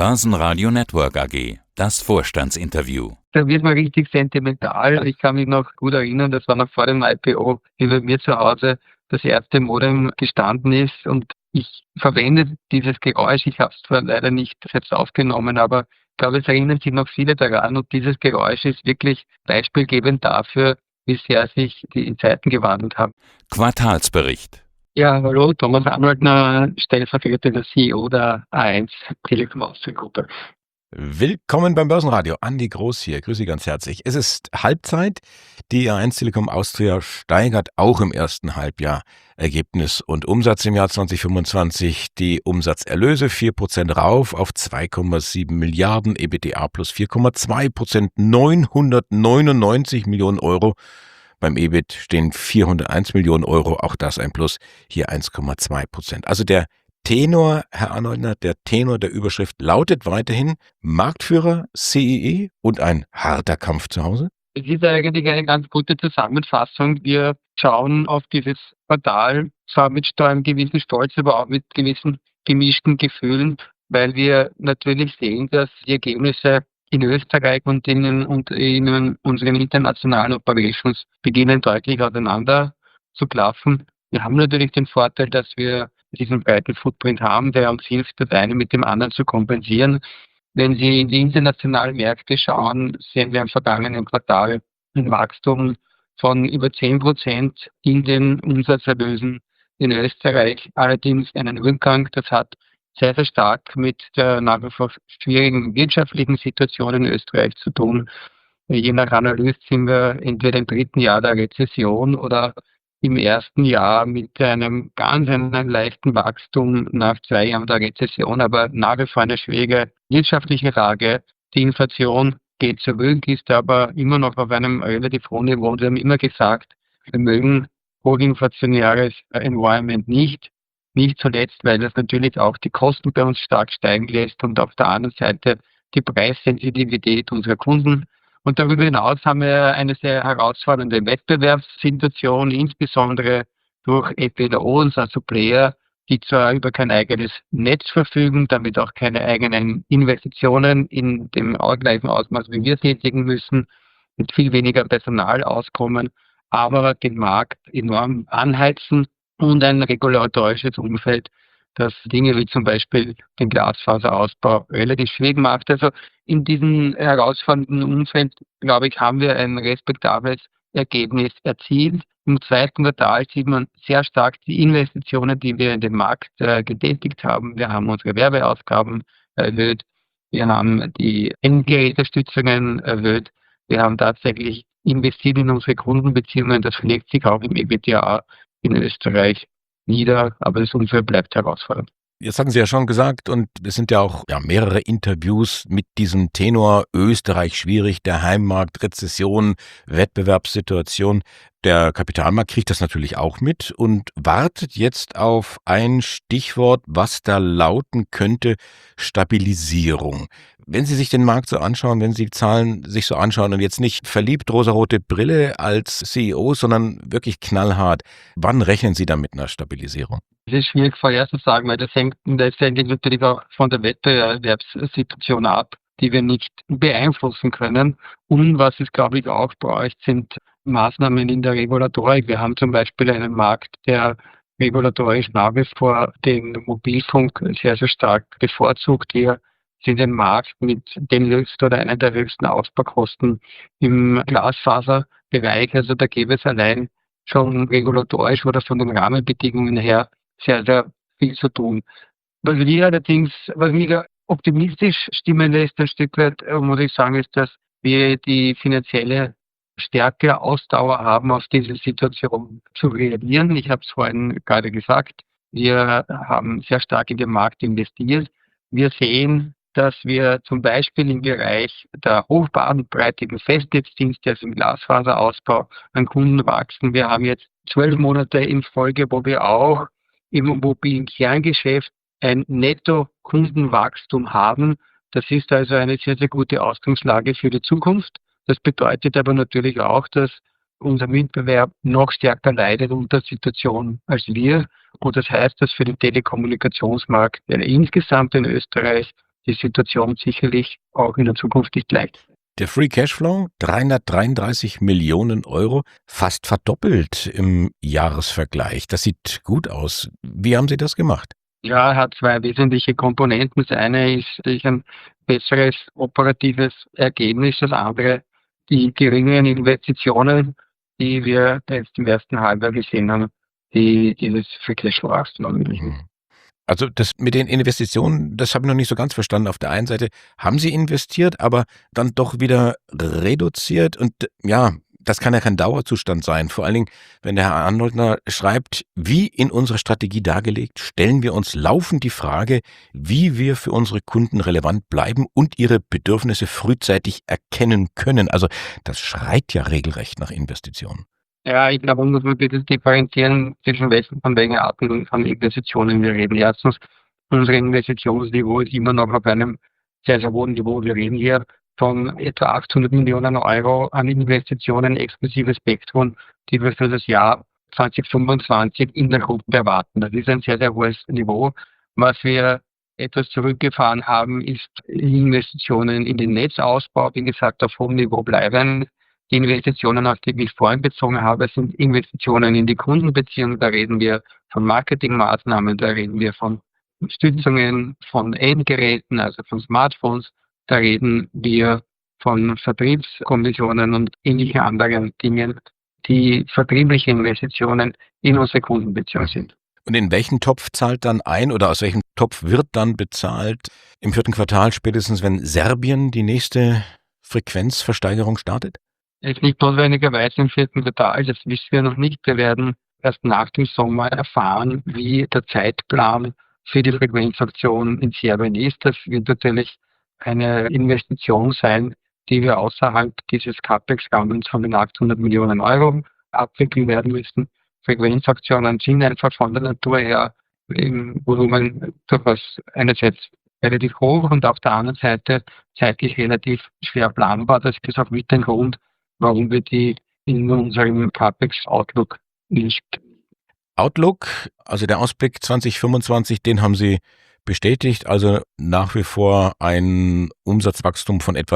Börsenradio Network AG, das Vorstandsinterview. Da wird man richtig sentimental. Ich kann mich noch gut erinnern, das war noch vor dem IPO, wie bei mir zu Hause das erste Modem gestanden ist und ich verwende dieses Geräusch. Ich habe es zwar leider nicht selbst aufgenommen, aber ich glaube, es erinnern sich noch viele daran und dieses Geräusch ist wirklich beispielgebend dafür, wie sehr sich die Zeiten gewandelt haben. Quartalsbericht. Ja, hallo, Thomas Anwaltner, stellvertretender CEO der A1 Telekom Austria-Gruppe. Willkommen beim Börsenradio. Andi Groß hier. Grüße Sie ganz herzlich. Es ist Halbzeit. Die A1 Telekom Austria steigert auch im ersten Halbjahr Ergebnis und Umsatz im Jahr 2025. Die Umsatzerlöse 4% rauf auf 2,7 Milliarden, EBITDA plus 4,2%, 999 Millionen Euro. Beim EBIT stehen 401 Millionen Euro, auch das ein Plus, hier 1,2%. Also der Tenor, Herr Arnoldner, der Tenor der Überschrift lautet weiterhin Marktführer, CEE und ein harter Kampf zu Hause? Es ist eigentlich eine ganz gute Zusammenfassung. Wir schauen auf dieses Quartal, zwar mit einem gewissen Stolz, aber auch mit gewissen gemischten Gefühlen, weil wir natürlich sehen, dass die Ergebnisse in Österreich und in unseren internationalen Operations beginnen deutlich auseinander zu klaffen. Wir haben natürlich den Vorteil, dass wir diesen breiten Footprint haben, der uns hilft, das eine mit dem anderen zu kompensieren. Wenn Sie in die internationalen Märkte schauen, sehen wir im vergangenen Quartal ein Wachstum von über 10% in den Umsatzerlösen. In Österreich allerdings einen Rückgang. Das hat sehr, sehr stark mit der nach wie vor schwierigen wirtschaftlichen Situation in Österreich zu tun. Je nach Analyse sind wir entweder im dritten Jahr der Rezession oder im ersten Jahr mit einem leichten Wachstum nach 2 Jahren der Rezession, aber nach wie vor eine schwierige wirtschaftliche Lage. Die Inflation geht zurück, ist aber immer noch auf einem relativ hohen Niveau. Wir haben immer gesagt, wir mögen hochinflationäres Environment nicht. Nicht zuletzt, weil das natürlich auch die Kosten bei uns stark steigen lässt und auf der anderen Seite die Preissensitivität unserer Kunden. Und darüber hinaus haben wir eine sehr herausfordernde Wettbewerbssituation, insbesondere durch FPOs, also Player, die zwar über kein eigenes Netz verfügen, damit auch keine eigenen Investitionen in dem gleichen Ausmaß wie wir tätigen müssen, mit viel weniger Personal auskommen, aber den Markt enorm anheizen und ein regulatorisches Umfeld, das Dinge wie zum Beispiel den Glasfaserausbau relativ schwierig macht. Also in diesem herausfordernden Umfeld, glaube ich, haben wir ein respektables Ergebnis erzielt. Im zweiten Quartal sieht man sehr stark die Investitionen, die wir in den Markt getätigt haben. Wir haben unsere Werbeausgaben erhöht. Wir haben die Endgerätestützungen erhöht. Wir haben tatsächlich investiert in unsere Kundenbeziehungen. Das schlägt sich auch im EBITDA in Österreich nieder, aber das Umfeld bleibt herausfordernd. Jetzt hatten Sie ja schon gesagt, und es sind ja auch mehrere Interviews mit diesem Tenor Österreich schwierig, der Heimmarkt, Rezession, Wettbewerbssituation. Der Kapitalmarkt kriegt das natürlich auch mit und wartet jetzt auf ein Stichwort, was da lauten könnte: Stabilisierung. Wenn Sie sich den Markt so anschauen, wenn Sie die Zahlen sich so anschauen und jetzt nicht verliebt rosarote Brille als CEO, sondern wirklich knallhart, wann rechnen Sie da mit einer Stabilisierung? Das ist schwierig vorherzusagen, weil das hängt letztendlich natürlich auch von der Wettbewerbssituation ab, die wir nicht beeinflussen können. Und was es, glaube ich, auch braucht, sind Maßnahmen in der Regulatorik. Wir haben zum Beispiel einen Markt, der regulatorisch nach wie vor den Mobilfunk sehr, sehr stark bevorzugt. Wir sind ein Markt mit den höchsten oder einer der höchsten Ausbaukosten im Glasfaserbereich. Also da gäbe es allein schon regulatorisch oder von den Rahmenbedingungen her sehr, sehr viel zu tun. Was mich optimistisch stimmen lässt, ein Stück weit, muss ich sagen, ist, dass wir die finanzielle Stärke, Ausdauer haben, auf diese Situation zu reagieren. Ich habe es vorhin gerade gesagt, wir haben sehr stark in den Markt investiert. Wir sehen, dass wir zum Beispiel im Bereich der hochbandbreitigen Festnetzdienste, also im Glasfaserausbau, an Kunden wachsen. Wir haben jetzt 12 Monate in Folge, wo wir auch im mobilen Kerngeschäft ein Netto-Kundenwachstum haben. Das ist also eine sehr, sehr gute Ausgangslage für die Zukunft. Das bedeutet aber natürlich auch, dass unser Mitbewerb noch stärker leidet unter der Situation als wir. Und das heißt, dass für den Telekommunikationsmarkt insgesamt in Österreich die Situation sicherlich auch in der Zukunft nicht leicht. Der Free Cashflow, 333 Millionen Euro, fast verdoppelt im Jahresvergleich. Das sieht gut aus. Wie haben Sie das gemacht? Ja, er hat zwei wesentliche Komponenten. Das eine ist natürlich ein besseres operatives Ergebnis, das andere die geringeren Investitionen, die wir jetzt im ersten Halbjahr gesehen haben, die dieses Free Cashflow ermöglichen. Also das mit den Investitionen, das habe ich noch nicht so ganz verstanden. Auf der einen Seite haben Sie investiert, aber dann doch wieder reduziert und ja, das kann ja kein Dauerzustand sein. Vor allen Dingen, wenn der Herr Arnoldner schreibt, wie in unserer Strategie dargelegt, stellen wir uns laufend die Frage, wie wir für unsere Kunden relevant bleiben und ihre Bedürfnisse frühzeitig erkennen können. Also das schreit ja regelrecht nach Investitionen. Ja, ich glaube, man muss wirklich differenzieren zwischen von welchen Arten von Investitionen wir reden. Erstens, unser Investitionsniveau ist immer noch auf einem sehr, sehr hohen Niveau. Wir reden hier von etwa 800 Millionen Euro an Investitionen exklusive Spektrum, die wir für das Jahr 2025 in der Gruppe erwarten. Das ist ein sehr, sehr hohes Niveau. Was wir etwas zurückgefahren haben, ist Investitionen in den Netzausbau, wie gesagt, auf hohem Niveau bleiben. Die Investitionen, auf die ich vorhin bezogen habe, sind Investitionen in die Kundenbeziehung. Da reden wir von Marketingmaßnahmen, da reden wir von Stützungen von Endgeräten, also von Smartphones. Da reden wir von Vertriebskommissionen und ähnlichen anderen Dingen, die vertriebliche Investitionen in unsere Kundenbeziehung sind. Und in welchen Topf zahlt dann ein oder aus welchem Topf wird dann bezahlt im 4. Quartal, spätestens wenn Serbien die nächste Frequenzversteigerung startet? Es liegt notwendigerweise im 4. Quartal, das wissen wir noch nicht. Wir werden erst nach dem Sommer erfahren, wie der Zeitplan für die Frequenzaktion in Serbien ist. Das wird natürlich eine Investition sein, die wir außerhalb dieses CapEx-Rahmens von den 800 Millionen Euro abwickeln werden müssen. Frequenzaktionen sind einfach von der Natur her im Volumen durchaus einerseits relativ hoch und auf der anderen Seite zeitlich relativ schwer planbar. Das ist auch mit dem Grund, warum wir die in unserem CapEx-Outlook nicht. Outlook, also der Ausblick 2025, den haben Sie bestätigt, also nach wie vor ein Umsatzwachstum von etwa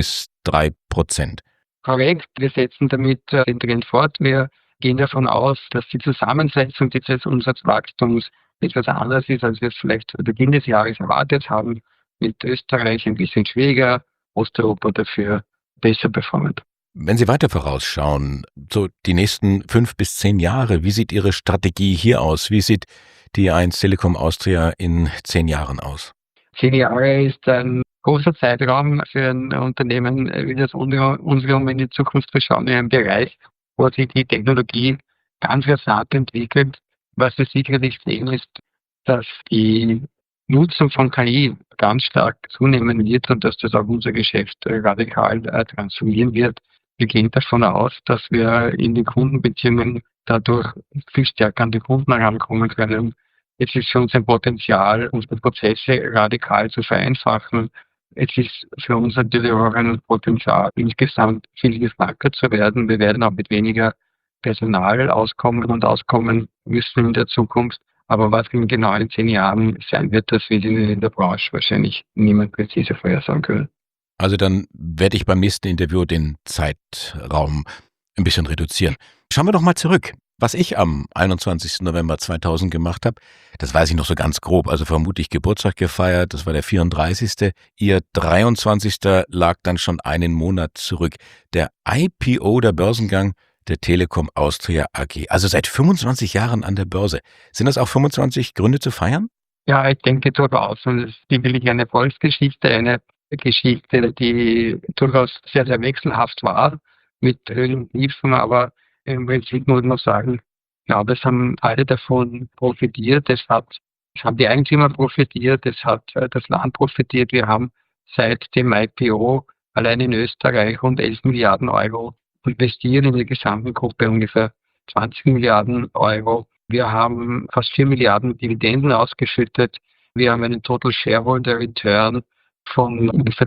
2-3%. Korrekt, wir setzen damit den Trend fort. Wir gehen davon aus, dass die Zusammensetzung dieses Umsatzwachstums etwas anders ist, als wir es vielleicht zu Beginn des Jahres erwartet haben. Mit Österreich ein bisschen schwieriger, Osteuropa dafür besser performant. Wenn Sie weiter vorausschauen, so die nächsten 5 bis 10 Jahre, wie sieht Ihre Strategie hier aus? Wie sieht die A1 Telekom Austria in 10 Jahren aus? 10 Jahre ist ein großer Zeitraum für ein Unternehmen wie das unsere, um in die Zukunft zu schauen, in einem Bereich, wo sich die Technologie ganz rasant entwickelt. Was wir sicherlich sehen, ist, dass die Nutzung von KI ganz stark zunehmen wird und dass das auch unser Geschäft radikal transformieren wird. Wir gehen davon aus, dass wir in den Kundenbeziehungen dadurch viel stärker an die Kunden herankommen können. Es ist für uns ein Potenzial, unsere Prozesse radikal zu vereinfachen. Es ist für uns natürlich auch ein Potenzial, insgesamt viel gefragter zu werden. Wir werden auch mit weniger Personal auskommen müssen in der Zukunft. Aber was in genau in 10 Jahren sein wird, das wird in der Branche wahrscheinlich niemand präzise vorhersagen können. Also dann werde ich beim nächsten Interview den Zeitraum ein bisschen reduzieren. Schauen wir doch mal zurück. Was ich am 21. November 2000 gemacht habe, das weiß ich noch so ganz grob, also vermutlich Geburtstag gefeiert, das war der 34. Ihr 23. lag dann schon einen Monat zurück. Der IPO, der Börsengang der Telekom Austria AG, also seit 25 Jahren an der Börse. Sind das auch 25 Gründe zu feiern? Ja, ich denke durchaus. Und es ist sicherlich eine Volksgeschichte, eine Geschichte, die durchaus sehr, sehr wechselhaft war, mit Höhen und Tiefen, aber im Prinzip muss man sagen, ich glaube, es haben alle davon profitiert. Es haben die Eigentümer profitiert, es hat das Land profitiert. Wir haben seit dem IPO allein in Österreich rund 11 Milliarden Euro investiert, in der gesamten Gruppe ungefähr 20 Milliarden Euro. Wir haben fast 4 Milliarden Dividenden ausgeschüttet. Wir haben einen Total Shareholder Return von ungefähr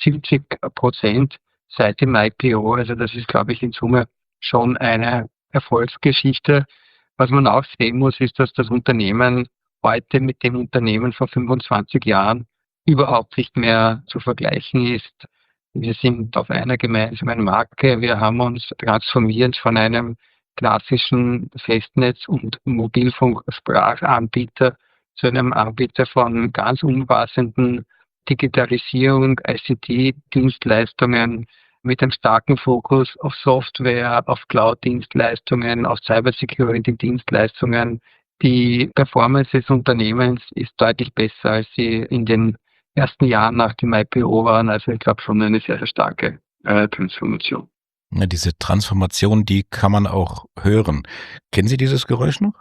270% seit dem IPO. Also das ist, glaube ich, in Summe schon eine Erfolgsgeschichte. Was man auch sehen muss, ist, dass das Unternehmen heute mit dem Unternehmen vor 25 Jahren überhaupt nicht mehr zu vergleichen ist. Wir sind auf einer gemeinsamen Marke. Wir haben uns transformiert von einem klassischen Festnetz- und Mobilfunksprachanbieter zu einem Anbieter von ganz umfassenden Digitalisierung, ICT-Dienstleistungen mit einem starken Fokus auf Software, auf Cloud-Dienstleistungen, auf Cybersecurity-Dienstleistungen. Die Performance des Unternehmens ist deutlich besser, als sie in den ersten Jahren nach dem IPO waren. Also ich glaube schon eine sehr, sehr starke Transformation. Ja, diese Transformation, die kann man auch hören. Kennen Sie dieses Geräusch noch?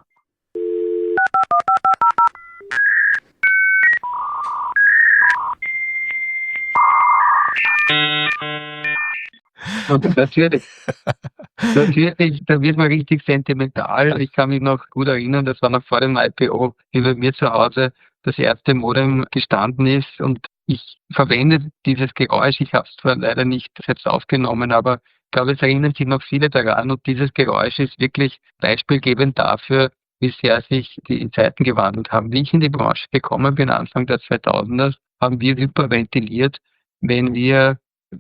Und natürlich, da wird man richtig sentimental. Ich kann mich noch gut erinnern, das war noch vor dem IPO, wie bei mir zu Hause das erste Modem gestanden ist und ich verwende dieses Geräusch. Ich habe es zwar leider nicht selbst aufgenommen, aber ich glaube, es erinnern sich noch viele daran und dieses Geräusch ist wirklich beispielgebend dafür, wie sehr sich die Zeiten gewandelt haben. Wie ich in die Branche gekommen bin, Anfang der 2000er, haben wir hyperventiliert, wenn wir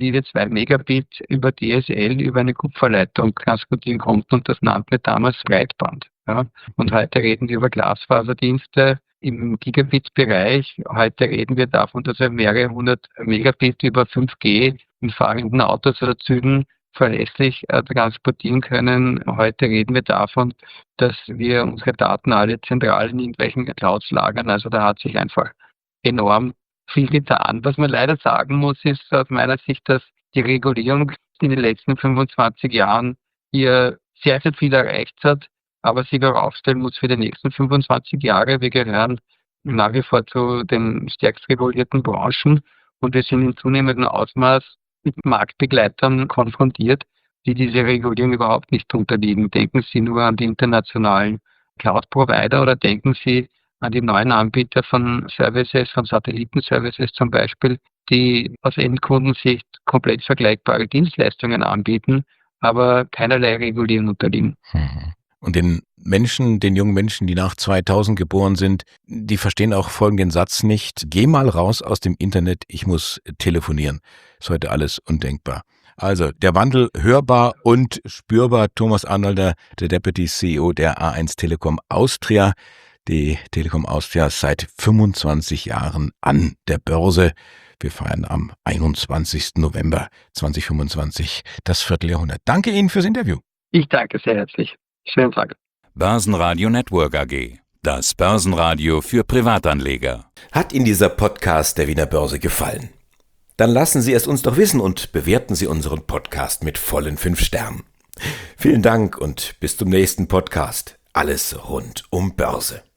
2 Megabit über DSL über eine Kupferleitung transportieren konnten und das nannten wir damals Breitband. Ja. Und heute reden wir über Glasfaserdienste im Gigabit-Bereich. Heute reden wir davon, dass wir mehrere hundert Megabit über 5G in fahrenden Autos oder Zügen verlässlich transportieren können. Heute reden wir davon, dass wir unsere Daten alle zentral in irgendwelchen Clouds lagern. Also da hat sich einfach enorm viel getan. Was man leider sagen muss, ist aus meiner Sicht, dass die Regulierung in den letzten 25 Jahren hier sehr, sehr viel erreicht hat, aber sich auch aufstellen muss für die nächsten 25 Jahre. Wir gehören nach wie vor zu den stärkst regulierten Branchen und wir sind in zunehmendem Ausmaß mit Marktbegleitern konfrontiert, die diese Regulierung überhaupt nicht unterliegen. Denken Sie nur an die internationalen Cloud-Provider oder denken Sie an die neuen Anbieter von Services, von Satellitenservices zum Beispiel, die aus Endkundensicht komplett vergleichbare Dienstleistungen anbieten, aber keinerlei Regulierung unterliegen. Und den jungen Menschen, die nach 2000 geboren sind, die verstehen auch folgenden Satz nicht. Geh mal raus aus dem Internet, ich muss telefonieren. Ist heute alles undenkbar. Also, der Wandel hörbar und spürbar. Thomas Arnolder, der Deputy CEO der A1 Telekom Austria. Die Telekom Austria seit 25 Jahren an der Börse. Wir feiern am 21. November 2025 das Vierteljahrhundert. Danke Ihnen fürs Interview. Ich danke sehr herzlich. Schönen Tag. Börsenradio Network AG. Das Börsenradio für Privatanleger. Hat Ihnen dieser Podcast der Wiener Börse gefallen? Dann lassen Sie es uns doch wissen und bewerten Sie unseren Podcast mit vollen 5 Sternen. Vielen Dank und bis zum nächsten Podcast. Alles rund um Börse.